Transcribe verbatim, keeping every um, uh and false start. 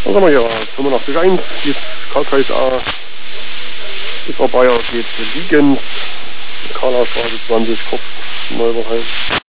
Dann haben wir hier fünfundachtzig Komma eins, die Karlkreis A. Die Frau Bayer geht liegend. Karlaustraße zwanzig, Kopf, Neuberheim.